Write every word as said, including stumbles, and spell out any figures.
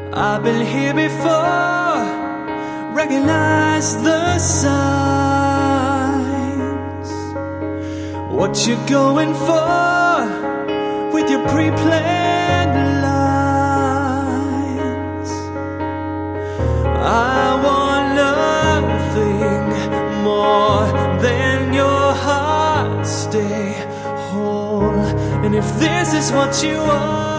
I've been here before, recognize the signs. What you going for with your pre-planned lines? I want nothing more than your heart stay whole. And if this is what you want,